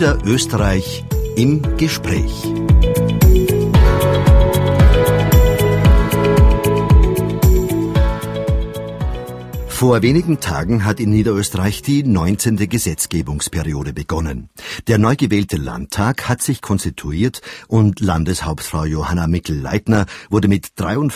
Niederösterreich im Gespräch. Vor wenigen Tagen hat in Niederösterreich die 19. Gesetzgebungsperiode begonnen. Der neu gewählte Landtag hat sich konstituiert und Landeshauptfrau Johanna Mikl-Leitner wurde mit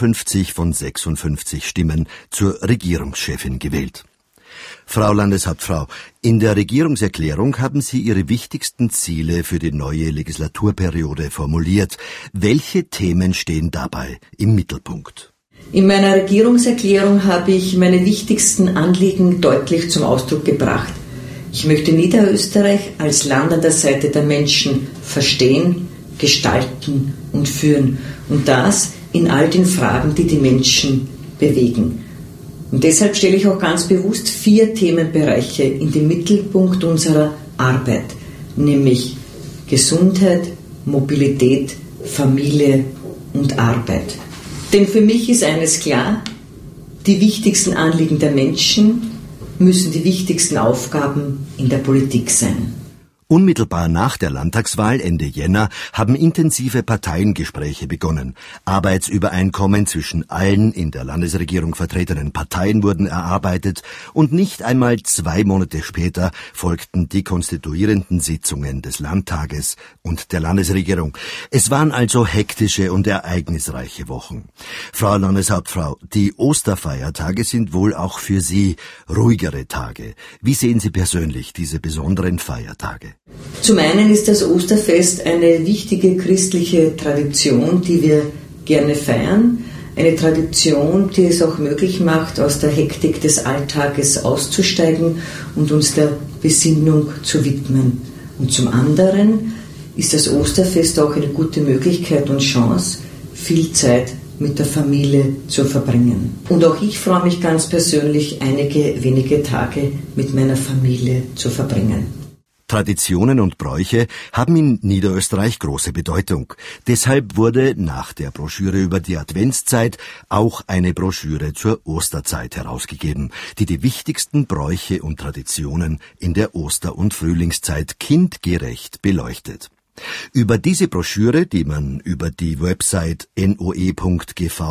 53 von 56 Stimmen zur Regierungschefin gewählt. Frau Landeshauptfrau, in der Regierungserklärung haben Sie Ihre wichtigsten Ziele für die neue Legislaturperiode formuliert. Welche Themen stehen dabei im Mittelpunkt? In meiner Regierungserklärung habe ich meine wichtigsten Anliegen deutlich zum Ausdruck gebracht. Ich möchte Niederösterreich als Land an der Seite der Menschen verstehen, gestalten und führen. Und das in all den Fragen, die die Menschen bewegen. Und deshalb stelle ich auch ganz bewusst 4 Themenbereiche in den Mittelpunkt unserer Arbeit, nämlich Gesundheit, Mobilität, Familie und Arbeit. Denn für mich ist eines klar, die wichtigsten Anliegen der Menschen müssen die wichtigsten Aufgaben in der Politik sein. Unmittelbar nach der Landtagswahl Ende Jänner haben intensive Parteiengespräche begonnen. Arbeitsübereinkommen zwischen allen in der Landesregierung vertretenen Parteien wurden erarbeitet und nicht einmal 2 Monate später folgten die konstituierenden Sitzungen des Landtages und der Landesregierung. Es waren also hektische und ereignisreiche Wochen. Frau Landeshauptfrau, die Osterfeiertage sind wohl auch für Sie ruhigere Tage. Wie sehen Sie persönlich diese besonderen Feiertage? Zum einen ist das Osterfest eine wichtige christliche Tradition, die wir gerne feiern. Eine Tradition, die es auch möglich macht, aus der Hektik des Alltages auszusteigen und uns der Besinnung zu widmen. Und zum anderen ist das Osterfest auch eine gute Möglichkeit und Chance, viel Zeit mit der Familie zu verbringen. Und auch ich freue mich ganz persönlich, einige wenige Tage mit meiner Familie zu verbringen. Traditionen und Bräuche haben in Niederösterreich große Bedeutung. Deshalb wurde nach der Broschüre über die Adventszeit auch eine Broschüre zur Osterzeit herausgegeben, die die wichtigsten Bräuche und Traditionen in der Oster- und Frühlingszeit kindgerecht beleuchtet. Über diese Broschüre, die man über die Website noe.gv.at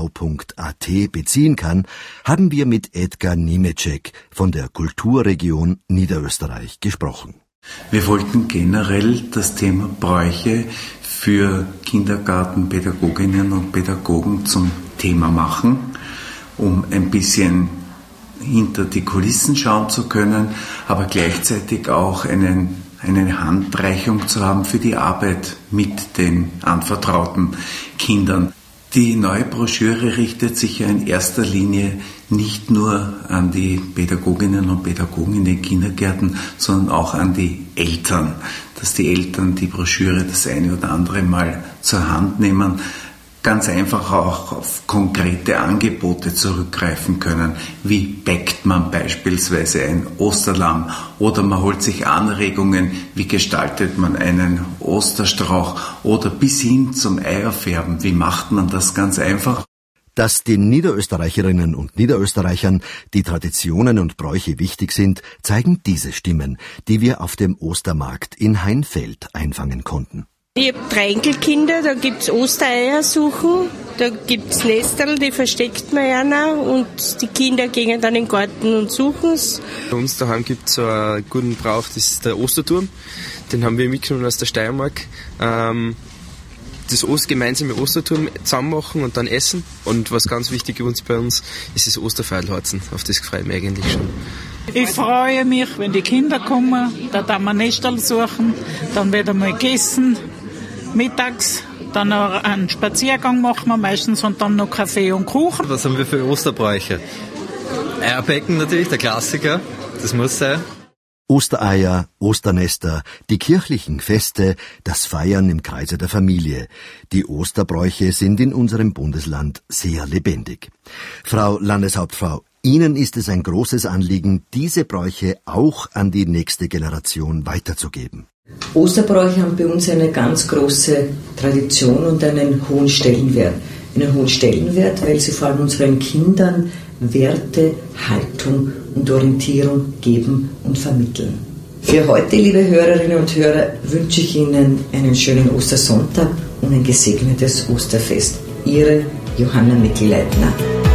beziehen kann, haben wir mit Edgar Niemeczek von der Kulturregion Niederösterreich gesprochen. Wir wollten generell das Thema Bräuche für Kindergartenpädagoginnen und Pädagogen zum Thema machen, um ein bisschen hinter die Kulissen schauen zu können, aber gleichzeitig auch eine Handreichung zu haben für die Arbeit mit den anvertrauten Kindern. Die neue Broschüre richtet sich ja in erster Linie nicht nur an die Pädagoginnen und Pädagogen in den Kindergärten, sondern auch an die Eltern, dass die Eltern die Broschüre das eine oder andere Mal zur Hand nehmen, ganz einfach auch auf konkrete Angebote zurückgreifen können. Wie bäckt man beispielsweise ein Osterlamm oder man holt sich Anregungen, wie gestaltet man einen Osterstrauch oder bis hin zum Eierfärben. Wie macht man das ganz einfach? Dass den Niederösterreicherinnen und Niederösterreichern die Traditionen und Bräuche wichtig sind, zeigen diese Stimmen, die wir auf dem Ostermarkt in Heinfeld einfangen konnten. Ich habe 3 Enkelkinder, da gibt's Ostereier suchen, da gibt's Nestel, die versteckt man einer und die Kinder gehen dann in den Garten und suchen's. Bei uns daheim gibt's so einen guten Brauch, das ist der Osterturm, den haben wir mitgenommen aus der Steiermark. Das gemeinsame Osterturm zusammen machen und dann essen. Und was ganz wichtig bei uns ist das Osterfeilharzen. Auf das freue ich mich eigentlich schon. Ich freue mich, wenn die Kinder kommen, da darf man Nestel suchen, dann wird einmal gegessen, mittags, dann noch einen Spaziergang machen wir meistens und dann noch Kaffee und Kuchen. Was haben wir für Osterbräuche? Eierbecken natürlich, der Klassiker, das muss sein. Ostereier, Osternester, die kirchlichen Feste, das Feiern im Kreise der Familie. Die Osterbräuche sind in unserem Bundesland sehr lebendig. Frau Landeshauptfrau, Ihnen ist es ein großes Anliegen, diese Bräuche auch an die nächste Generation weiterzugeben. Osterbräuche haben bei uns eine ganz große Tradition und einen hohen Stellenwert. Einen hohen Stellenwert, weil sie vor allem unseren Kindern Werte, Haltung und Orientierung geben und vermitteln. Für heute, liebe Hörerinnen und Hörer, wünsche ich Ihnen einen schönen Ostersonntag und ein gesegnetes Osterfest. Ihre Johanna Mikl-Leitner.